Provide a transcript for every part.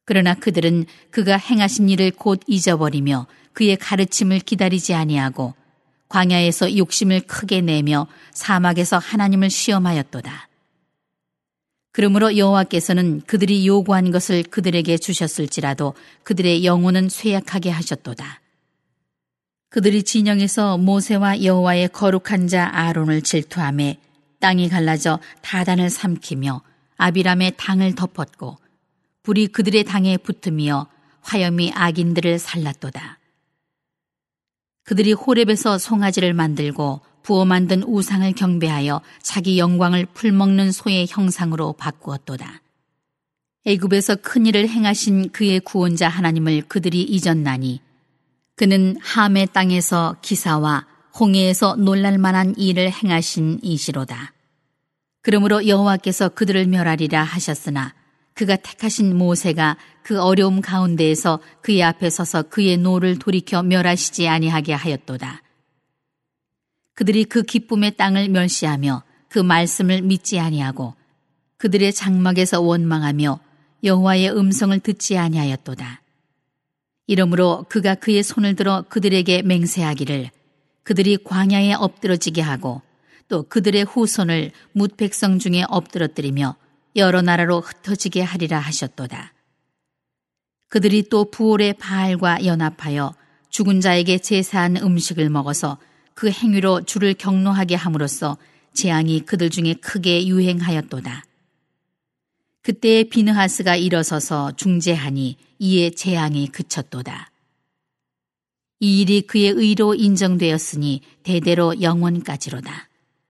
그러나 그들은 그가 행하신 일을 곧 잊어버리며 그의 가르침을 기다리지 아니하고 광야에서 욕심을 크게 내며 사막에서 하나님을 시험하였도다. 그러므로 여호와께서는 그들이 요구한 것을 그들에게 주셨을지라도 그들의 영혼은 쇠약하게 하셨도다. 그들이 진영에서 모세와 여호와의 거룩한 자 아론을 질투하며 땅이 갈라져 다단을 삼키며 아비람의 당을 덮었고 불이 그들의 당에 붙으며 화염이 악인들을 살랐도다. 그들이 호렙에서 송아지를 만들고 부어 만든 우상을 경배하여 자기 영광을 풀먹는 소의 형상으로 바꾸었도다. 애굽에서 큰 일을 행하신 그의 구원자 하나님을 그들이 잊었나니 그는 함의 땅에서 기사와 홍해에서 놀랄만한 일을 행하신 이시로다. 그러므로 여호와께서 그들을 멸하리라 하셨으나 그가 택하신 모세가 그 어려움 가운데에서 그의 앞에 서서 그의 노를 돌이켜 멸하시지 아니하게 하였도다. 그들이 그 기쁨의 땅을 멸시하며 그 말씀을 믿지 아니하고 그들의 장막에서 원망하며 여호와의 음성을 듣지 아니하였도다. 이러므로 그가 그의 손을 들어 그들에게 맹세하기를 그들이 광야에 엎드러지게 하고 또 그들의 후손을 뭇 백성 중에 엎드러뜨리며 여러 나라로 흩어지게 하리라 하셨도다. 그들이 또 부올의 바알과 연합하여 죽은 자에게 제사한 음식을 먹어서 그 행위로 주를 경노하게 함으로써 재앙이 그들 중에 크게 유행하였도다. 그때에 비느하스가 일어서서 중재하니 이에 재앙이 그쳤도다. 이 일이 그의 의로 인정되었으니 대대로 영원까지로다.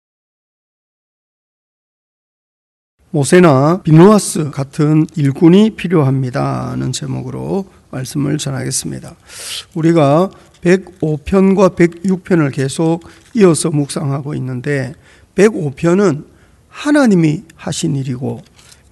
모세나 비느하스 같은 일꾼이 필요합니다는 제목으로 말씀을 전하겠습니다. 우리가 105편과 106편을 계속 이어서 묵상하고 있는데 105편은 하나님이 하신 일이고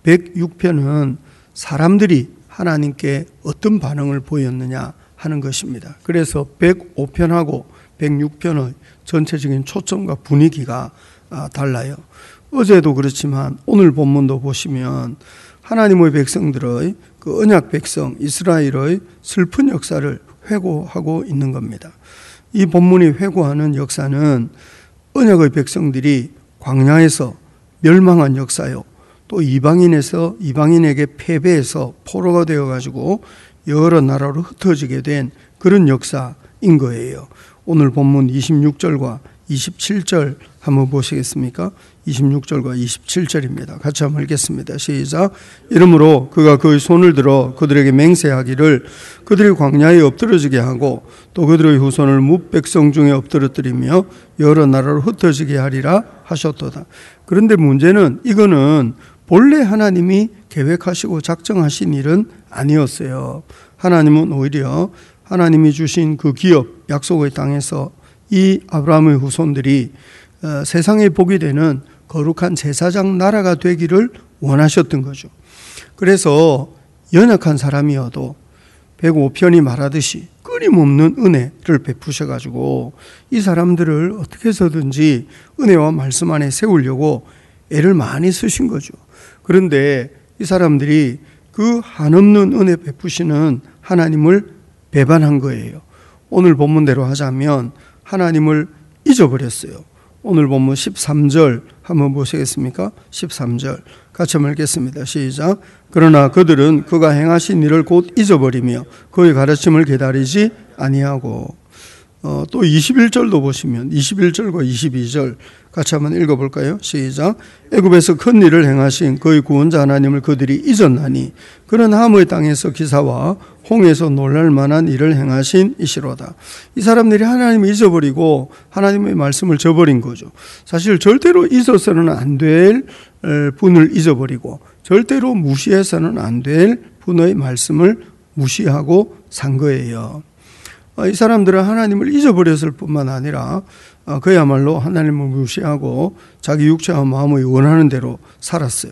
106편은 사람들이 하나님께 어떤 반응을 보였느냐 하는 것입니다. 그래서 105편하고 106편의 전체적인 초점과 분위기가 달라요. 어제도 그렇지만 오늘 본문도 보시면 하나님의 백성들의 그 언약 백성 이스라엘의 슬픈 역사를 회고하고 있는 겁니다. 이 본문이 회고하는 역사는 언약의 백성들이 광야에서 멸망한 역사요. 또 이방인에게 패배해서 포로가 되어가지고 여러 나라로 흩어지게 된 그런 역사인 거예요. 오늘 본문 26절과 27절 한번 보시겠습니까? 26절과 27절입니다. 같이 한번 읽겠습니다. 시작. 이러므로 그가 그의 손을 들어 그들에게 맹세하기를 그들이 광야에 엎드러지게 하고 또 그들의 후손을 뭇 백성 중에 엎드러뜨리며 여러 나라로 흩어지게 하리라 하셨도다. 그런데 문제는 이거는 본래 하나님이 계획하시고 작정하신 일은 아니었어요. 하나님은 오히려 하나님이 주신 그 기업 약속의 땅에서 이 아브라함의 후손들이 세상에 복이 되는 거룩한 제사장 나라가 되기를 원하셨던 거죠. 그래서 연약한 사람이어도 105편이 말하듯이 끊임없는 은혜를 베푸셔가지고 이 사람들을 어떻게 해서든지 은혜와 말씀 안에 세우려고 애를 많이 쓰신 거죠. 그런데 이 사람들이 그 한없는 은혜 베푸시는 하나님을 배반한 거예요. 오늘 본문대로 하자면 하나님을 잊어버렸어요. 오늘 본문 13절 한번 보시겠습니까? 13절 같이 한번 읽겠습니다. 시작. 그러나 그들은 그가 행하신 일을 곧 잊어버리며 그의 가르침을 기다리지 아니하고 또 21절도 보시면 21절과 22절 같이 한번 읽어볼까요? 시작. 애굽에서 큰 일을 행하신 그의 구원자 하나님을 그들이 잊었나니 그는 함의 땅에서 기사와 홍해에서 놀랄 만한 일을 행하신 이시로다. 이 사람들이 하나님을 잊어버리고 하나님의 말씀을 저버린 거죠. 사실 절대로 잊어서는 안 될 분을 잊어버리고 절대로 무시해서는 안 될 분의 말씀을 무시하고 산 거예요. 이 사람들은 하나님을 잊어버렸을 뿐만 아니라 그야말로 하나님을 무시하고 자기 육체와 마음의 원하는 대로 살았어요.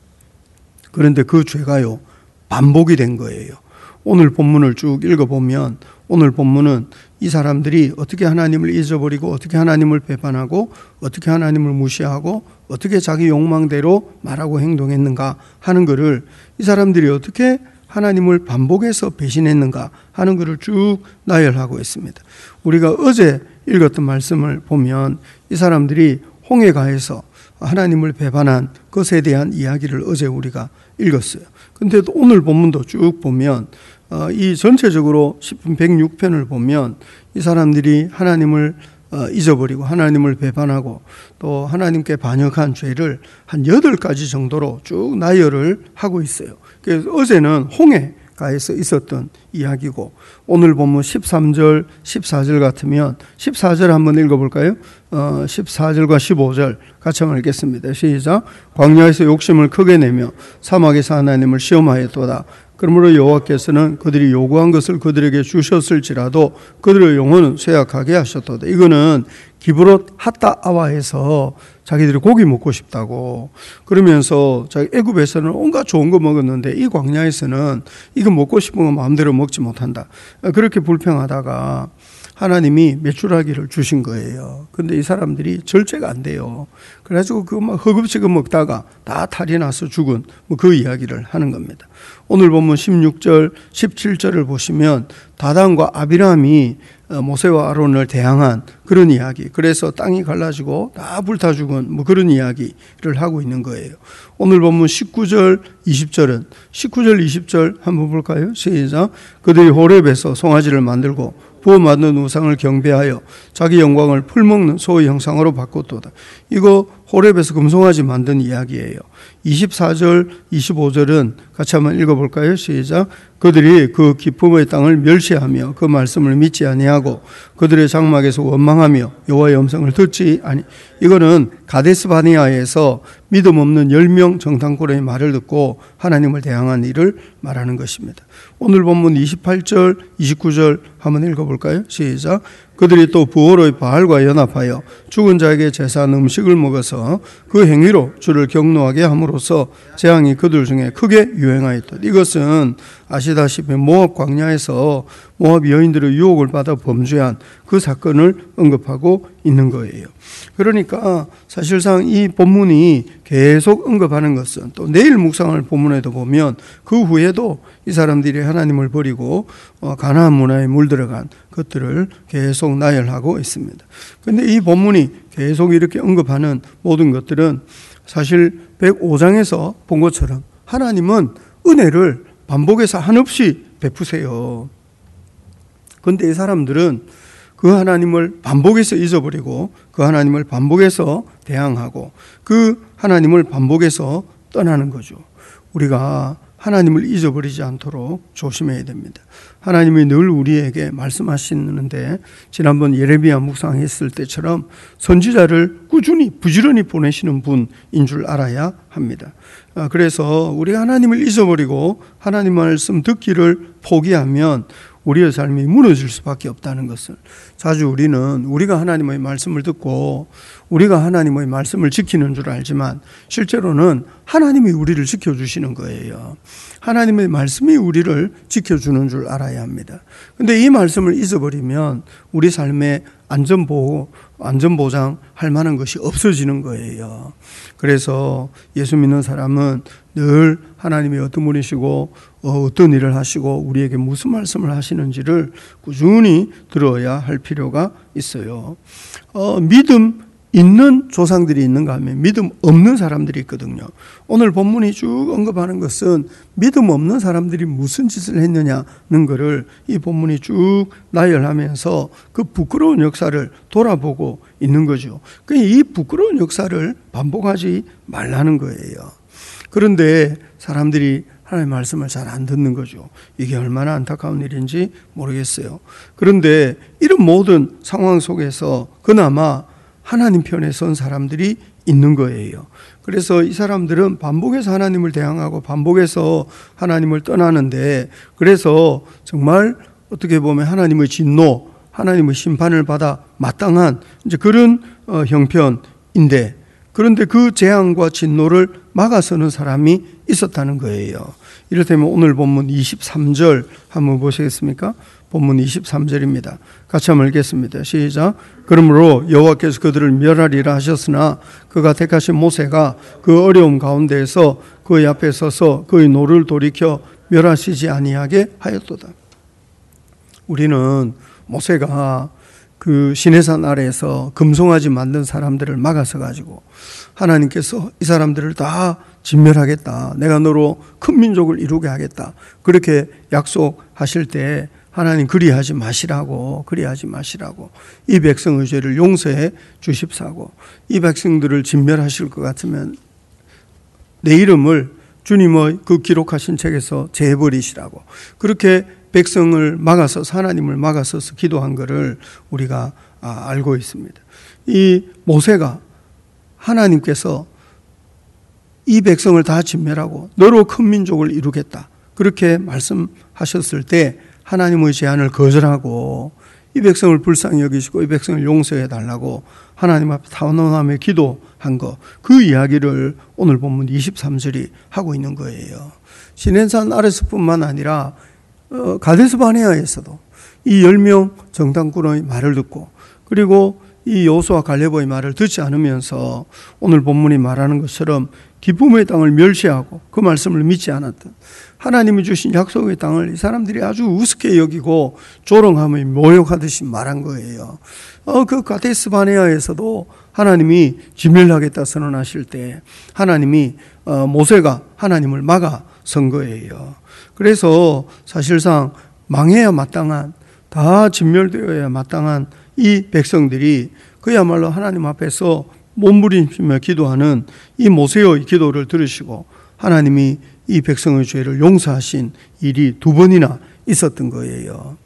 그런데 그 죄가요 반복이 된 거예요. 오늘 본문을 쭉 읽어보면 오늘 본문은 이 사람들이 어떻게 하나님을 잊어버리고 어떻게 하나님을 배반하고 어떻게 하나님을 무시하고 어떻게 자기 욕망대로 말하고 행동했는가 하는 것을 이 사람들이 어떻게 하나님을 반복해서 배신했는가 하는 것을 쭉 나열하고 있습니다. 우리가 어제 읽었던 말씀을 보면 이 사람들이 홍해가에서 하나님을 배반한 것에 대한 이야기를 어제 우리가 읽었어요. 근데 오늘 본문도 쭉 보면 이 전체적으로 10편 106편을 보면 이 사람들이 하나님을 잊어버리고 하나님을 배반하고 또 하나님께 반역한 죄를 한 8가지 정도로 쭉 나열을 하고 있어요. 그래서 어제는 홍해가에서 있었던 이야기고 오늘 보면 13절, 14절 같으면 14절 한번 읽어볼까요? 14절과 15절 같이 한번 읽겠습니다. 시작. 광야에서 욕심을 크게 내며 사막에서 하나님을 시험하였도다. 그러므로 여호와께서는 그들이 요구한 것을 그들에게 주셨을지라도 그들의 영혼은 쇠약하게 하셨도다. 이거는 기브롯 핫다아와에서 자기들이 고기 먹고 싶다고 그러면서 자기 애굽에서는 온갖 좋은 거 먹었는데 이 광야에서는 이거 먹고 싶은 거 마음대로 먹지 못한다. 그렇게 불평하다가 하나님이 메추라기를 주신 거예요. 근데 이 사람들이 절제가 안 돼요. 그래가지고 그거 막 허겁지겁 먹다가 다 탈이 나서 죽은 그 이야기를 하는 겁니다. 오늘 보면 16절, 17절을 보시면 다단과 아비람이 모세와 아론을 대항한 그런 이야기. 그래서 땅이 갈라지고 다 불타 죽은 그런 이야기를 하고 있는 거예요. 오늘 보면 19절, 20절은 19절, 20절 한번 볼까요? 시작. 그들이 호렙에서 송아지를 만들고 부어 만든 우상을 경배하여 자기 영광을 풀먹는 소의 형상으로 바꿨도다. 이거 호렙에서 금송아지 만든 이야기예요. 24절, 25절은 같이 한번 읽어볼까요? 시작. 그들이 그 기품의 땅을 멸시하며 그 말씀을 믿지 아니하고 그들의 장막에서 원망하며 여호와의 음성을 듣지 아니. 이거는 가데스 바네아에서 믿음 없는 10명 정탐꾼의 말을 듣고 하나님을 대항한 일을 말하는 것입니다. 오늘 본문 28절, 29절 한번 읽어볼까요? 시작. 그들이 또 부월의 바알과 연합하여 죽은 자에게 제사한 음식을 먹어서 그 행위로 주를 경노하게 함으로써 재앙이 그들 중에 크게 유행하였다. 이것은 아시다시피 모압 광야에서 모압 여인들의 유혹을 받아 범죄한 그 사건을 언급하고 있는 거예요. 그러니까 사실상 이 본문이 계속 언급하는 것은 또 내일 묵상할 본문에도 보면 그 후에도 이 사람들이 하나님을 버리고 가나안 문화에 물들어간 것들을 계속 나열하고 있습니다. 그런데 이 본문이 계속 이렇게 언급하는 모든 것들은 사실 105장에서 본 것처럼 하나님은 은혜를 반복해서 한없이 베푸세요. 그런데 이 사람들은 그 하나님을 반복해서 잊어버리고 그 하나님을 반복해서 대항하고 그 하나님을 반복해서 떠나는 거죠. 우리가 하나님을 잊어버리지 않도록 조심해야 됩니다. 하나님이 늘 우리에게 말씀하시는데 지난번 예레미야 묵상했을 때처럼 선지자를 꾸준히 부지런히 보내시는 분인 줄 알아야 합니다. 그래서 우리가 하나님을 잊어버리고 하나님 말씀 듣기를 포기하면 우리의 삶이 무너질 수밖에 없다는 것을 자주 우리가 하나님의 말씀을 듣고 우리가 하나님의 말씀을 지키는 줄 알지만 실제로는 하나님이 우리를 지켜주시는 거예요. 하나님의 말씀이 우리를 지켜주는 줄 알아야 합니다. 그런데 이 말씀을 잊어버리면 우리 삶의 안전보장 할 만한 것이 없어지는 거예요. 그래서 예수 믿는 사람은 늘 하나님이 어떤 분이시고 어떤 일을 하시고 우리에게 무슨 말씀을 하시는지를 꾸준히 들어야 할 필요가 있어요. 믿음 있는 조상들이 있는가 하면 믿음 없는 사람들이 있거든요. 오늘 본문이 쭉 언급하는 것은 믿음 없는 사람들이 무슨 짓을 했느냐는 것을 이 본문이 쭉 나열하면서 그 부끄러운 역사를 돌아보고 있는 거죠. 이 부끄러운 역사를 반복하지 말라는 거예요. 그런데 사람들이 하나님의 말씀을 잘 안 듣는 거죠. 이게 얼마나 안타까운 일인지 모르겠어요. 그런데 이런 모든 상황 속에서 그나마 하나님 편에 선 사람들이 있는 거예요. 그래서 이 사람들은 반복해서 하나님을 대항하고 반복해서 하나님을 떠나는데 그래서 정말 어떻게 보면 하나님의 진노, 하나님의 심판을 받아 마땅한 이제 그런 형편인데 그런데 그 재앙과 진노를 막아서는 사람이 있었다는 거예요. 이를테면 오늘 본문 23절 한번 보시겠습니까? 본문 23절입니다. 같이 한번 읽겠습니다. 시작. 그러므로 여호와께서 그들을 멸하리라 하셨으나 그가 택하신 모세가 그 어려움 가운데에서 그의 앞에 서서 그의 노를 돌이켜 멸하시지 아니하게 하였도다. 우리는 모세가 그 시내산 아래에서 금송아지 만든 사람들을 막아서 가지고 하나님께서 이 사람들을 다 진멸하겠다, 내가 너로 큰 민족을 이루게 하겠다, 그렇게 약속하실 때 하나님 그리하지 마시라고 이 백성의 죄를 용서해 주십사고, 이 백성들을 진멸하실 것 같으면 내 이름을 주님의 그 기록하신 책에서 제해버리시라고, 그렇게 백성을 막아서, 하나님을 막아서서 기도한 것을 우리가 알고 있습니다. 이 모세가 하나님께서 이 백성을 다 진멸하고 너로 큰 민족을 이루겠다, 그렇게 말씀하셨을 때 하나님의 제안을 거절하고 이 백성을 불쌍히 여기시고 이 백성을 용서해 달라고 하나님 앞에 탄원하며 기도한 것, 그 이야기를 오늘 본문 23절이 하고 있는 거예요. 시내산 아래서뿐만 아니라 가데스 바네아에서도 이 10명 정탐꾼의 말을 듣고, 그리고 이 여호수아 갈렙의 말을 듣지 않으면서 오늘 본문이 말하는 것처럼 기쁨의 땅을 멸시하고 그 말씀을 믿지 않았던, 하나님이 주신 약속의 땅을 이 사람들이 아주 우습게 여기고 조롱하며 모욕하듯이 말한 거예요. 그 가데스 바네아에서도 하나님이 진멸하겠다 선언하실 때 하나님이 모세가 하나님을 막아선 거예요. 그래서 사실상 망해야 마땅한, 다 진멸되어야 마땅한 이 백성들이 그야말로 하나님 앞에서 몸부림치며 기도하는 이 모세의 기도를 들으시고 하나님이 이 백성의 죄를 용서하신 일이 2번이나 있었던 거예요.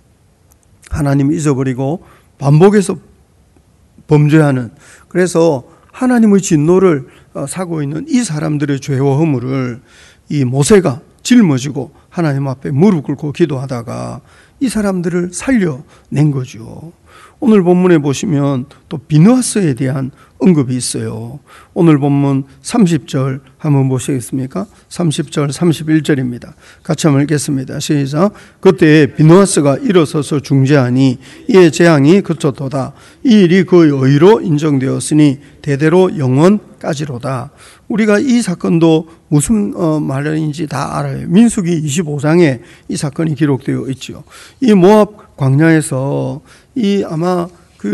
하나님이 잊어버리고 반복해서 범죄하는, 그래서 하나님의 진노를 사고 있는 이 사람들의 죄와 허물을 이 모세가 짊어지고 하나님 앞에 무릎 꿇고 기도하다가 이 사람들을 살려낸 거죠. 오늘 본문에 보시면 또 비느하스에 대한 언급이 있어요. 오늘 본문 30절 한번 보시겠습니까? 30절 31절입니다. 같이 한번 읽겠습니다. 시작. 그때 비느하스가 일어서서 중재하니 이에 재앙이 그쳤도다. 이 일이 그의 의로 인정되었으니 대대로 영원까지로다. 우리가 이 사건도 무슨 말인지 다 알아요. 민수기 25장에 이 사건이 기록되어 있죠. 이 모압 광야에서 아마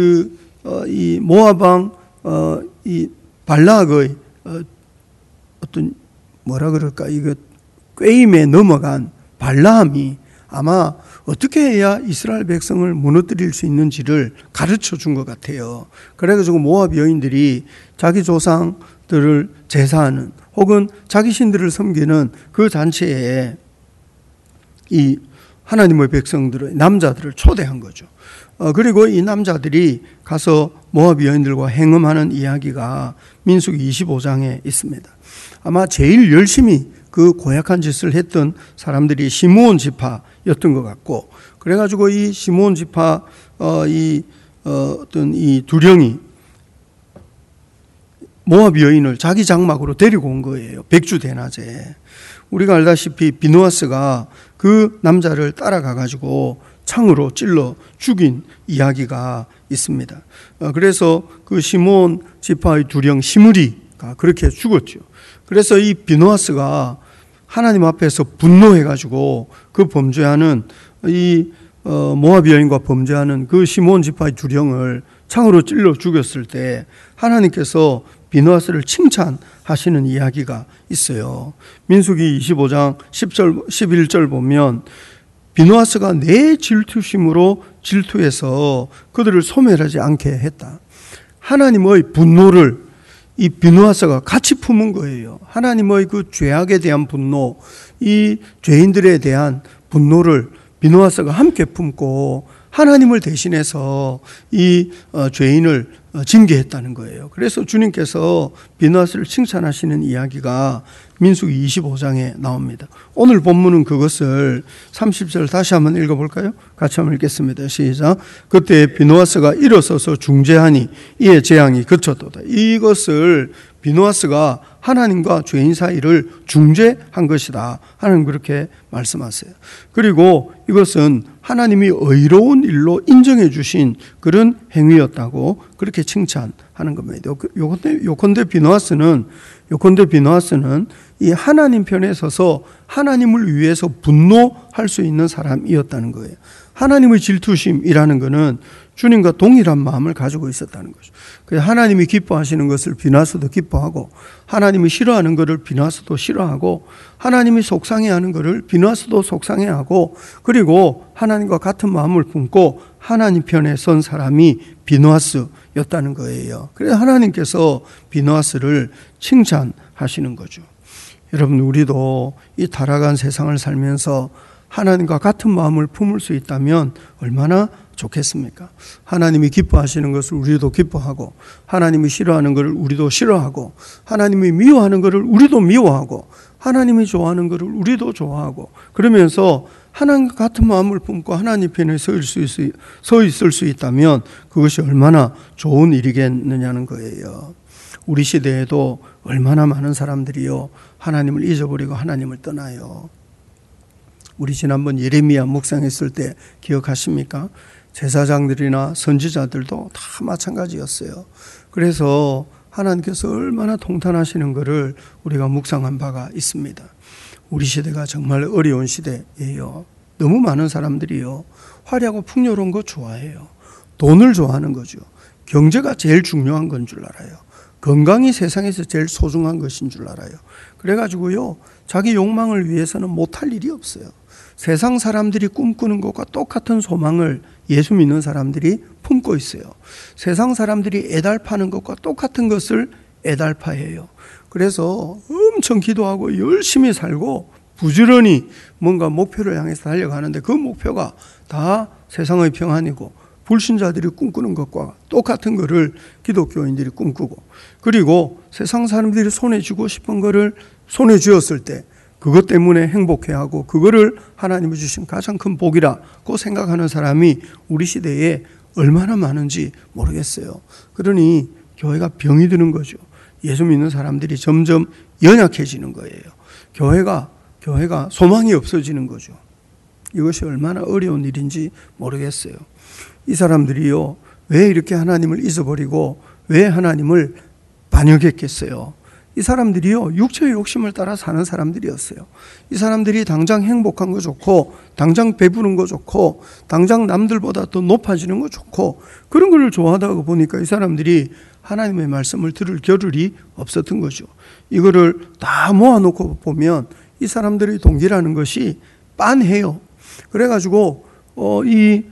이 모압 왕 이 발락의 어떤 뭐라 그럴까, 이거 꾀임에 넘어간 발라함이 아마 어떻게 해야 이스라엘 백성을 무너뜨릴 수 있는지를 가르쳐 준 것 같아요. 그래가지고 모압 여인들이 자기 조상들을 제사하는 혹은 자기 신들을 섬기는 그 잔치에 이 하나님의 백성들의 남자들을 초대한 거죠. 그리고 이 남자들이 가서 모압 여인들과 행음하는 이야기가 민수기 25장에 있습니다. 아마 제일 열심히 그 고약한 짓을 했던 사람들이 시므온 지파였던 것 같고, 그래가지고 이 시므온 지파 어떤 이 두령이 모압 여인을 자기 장막으로 데리고 온 거예요. 백주 대낮에. 우리가 알다시피 비느하스가 그 남자를 따라가가지고 창으로 찔러 죽인 이야기가 있습니다. 그래서 그 시므온 지파의 두령 시므리가 그렇게 죽었죠. 그래서 이 비느하스가 하나님 앞에서 분노해가지고 그 범죄하는 이 모압 여인과 범죄하는 그 시므온 지파의 두령을 창으로 찔러 죽였을 때 하나님께서 비느하스를 칭찬하시는 이야기가 있어요. 민수기 25장 10절 11절 보면 비느하스가 내 질투심으로 질투해서 그들을 소멸하지 않게 했다. 하나님의 분노를 이 비느하스가 같이 품은 거예요. 하나님의 그 죄악에 대한 분노, 이 죄인들에 대한 분노를 비느하스가 함께 품고 하나님을 대신해서 이 죄인을 징계했다는 거예요. 그래서 주님께서 비느하스를 칭찬하시는 이야기가 민수기 25장에 나옵니다. 오늘 본문은 그것을 30절 다시 한번 읽어볼까요? 같이 한번 읽겠습니다. 시작. 그때 비느하스가 일어서서 중재하니 이에 재앙이 그쳤도다. 이것을 비느하스가 하나님과 죄인 사이를 중재한 것이다. 하나님 그렇게 말씀하세요. 그리고 이것은 하나님이 의로운 일로 인정해 주신 그런 행위였다고 그렇게 칭찬하는 겁니다. 요컨대 비느하스는 이 하나님 편에 서서 하나님을 위해서 분노할 수 있는 사람이었다는 거예요. 하나님의 질투심이라는 것은 주님과 동일한 마음을 가지고 있었다는 거죠. 그래서 하나님이 기뻐하시는 것을 비나스도 기뻐하고, 하나님이 싫어하는 것을 비나스도 싫어하고, 하나님이 속상해하는 것을 비나스도 속상해하고, 그리고 하나님과 같은 마음을 품고 하나님 편에 선 사람이 비누아스였다는 거예요. 그래서 하나님께서 비누아스를 칭찬하시는 거죠. 여러분, 우리도 이 타락한 세상을 살면서 하나님과 같은 마음을 품을 수 있다면 얼마나 좋겠습니까? 하나님이 기뻐하시는 것을 우리도 기뻐하고, 하나님이 싫어하는 것을 우리도 싫어하고, 하나님이 미워하는 것을 우리도 미워하고, 하나님이 좋아하는 것을 우리도 좋아하고, 그러면서 하나님과 같은 마음을 품고 하나님 편에 서 있을 수 있다면 그것이 얼마나 좋은 일이겠느냐는 거예요. 우리 시대에도 얼마나 많은 사람들이요, 하나님을 잊어버리고 하나님을 떠나요. 우리 지난번 예레미야 묵상했을 때 기억하십니까? 제사장들이나 선지자들도 다 마찬가지였어요. 그래서 하나님께서 얼마나 통탄하시는 것을 우리가 묵상한 바가 있습니다. 우리 시대가 정말 어려운 시대예요. 너무 많은 사람들이요, 화려하고 풍요로운 거 좋아해요. 돈을 좋아하는 거죠. 경제가 제일 중요한 건 줄 알아요. 건강이 세상에서 제일 소중한 것인 줄 알아요. 그래가지고요, 자기 욕망을 위해서는 못할 일이 없어요. 세상 사람들이 꿈꾸는 것과 똑같은 소망을 예수 믿는 사람들이 품고 있어요. 세상 사람들이 애달파는 것과 똑같은 것을 애달파해요. 그래서 엄청 기도하고 열심히 살고 부지런히 뭔가 목표를 향해서 달려가는데, 그 목표가 다 세상의 평안이고 불신자들이 꿈꾸는 것과 똑같은 것을 기독교인들이 꿈꾸고, 그리고 세상 사람들이 손에 쥐고 싶은 것을 손에 쥐었을 때 그것 때문에 행복해하고 그거를 하나님이 주신 가장 큰 복이라고 생각하는 사람이 우리 시대에 얼마나 많은지 모르겠어요. 그러니 교회가 병이 드는 거죠. 예수 믿는 사람들이 점점 연약해지는 거예요. 교회가 소망이 없어지는 거죠. 이것이 얼마나 어려운 일인지 모르겠어요. 이 사람들이요, 왜 이렇게 하나님을 잊어버리고 왜 하나님을 반역했겠어요? 이 사람들이요, 육체의 욕심을 따라 사는 사람들이었어요. 이 사람들이 당장 행복한 거 좋고, 당장 배부른 거 좋고, 당장 남들보다 더 높아지는 거 좋고, 그런 걸 좋아하다 보니까 이 사람들이 하나님의 말씀을 들을 겨를이 없었던 거죠. 이거를 다 모아놓고 보면 이 사람들의 동기라는 것이 빤해요. 그래가지고 이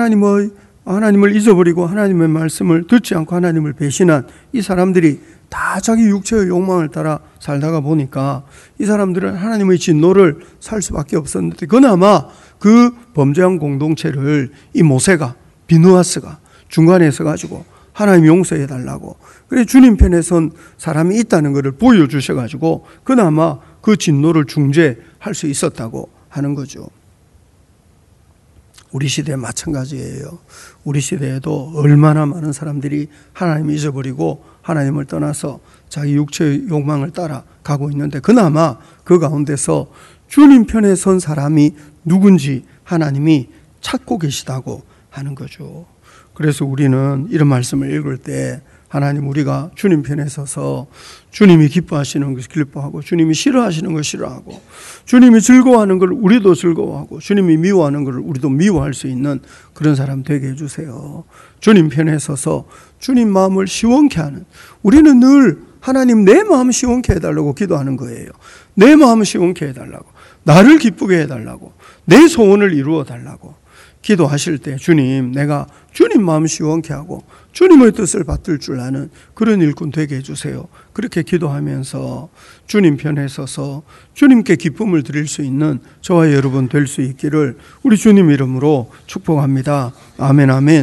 하나님을 잊어버리고 하나님의 말씀을 듣지 않고 하나님을 배신한 이 사람들이 다 자기 육체의 욕망을 따라 살다가 보니까 이 사람들은 하나님의 진노를 살 수밖에 없었는데, 그나마 그 범죄한 공동체를 이 모세가, 비누아스가 중간에 서가지고 하나님 용서해 달라고, 그래 주님 편에 선 사람이 있다는 것을 보여주셔가지고 그나마 그 진노를 중재할 수 있었다고 하는 거죠. 우리 시대 마찬가지예요. 우리 시대에도 얼마나 많은 사람들이 하나님을 잊어버리고 하나님을 떠나서 자기 육체의 욕망을 따라 가고 있는데, 그나마 그 가운데서 주님 편에 선 사람이 누군지 하나님이 찾고 계시다고 하는 거죠. 그래서 우리는 이런 말씀을 읽을 때, 하나님, 우리가 주님 편에 서서 주님이 기뻐하시는 것을 기뻐하고, 주님이 싫어하시는 것을 싫어하고, 주님이 즐거워하는 걸 우리도 즐거워하고, 주님이 미워하는 걸 우리도 미워할 수 있는 그런 사람 되게 해주세요. 주님 편에 서서 주님 마음을 시원케 하는, 우리는 늘 하나님 내 마음 시원케 해달라고 기도하는 거예요. 내 마음 시원케 해달라고, 나를 기쁘게 해달라고, 내 소원을 이루어 달라고 기도하실 때, 주님, 내가 주님 마음 시원케 하고 주님의 뜻을 받들 줄 아는 그런 일꾼 되게 해주세요. 그렇게 기도하면서 주님 편에 서서 주님께 기쁨을 드릴 수 있는 저와 여러분 될 수 있기를 우리 주님 이름으로 축복합니다. 아멘, 아멘.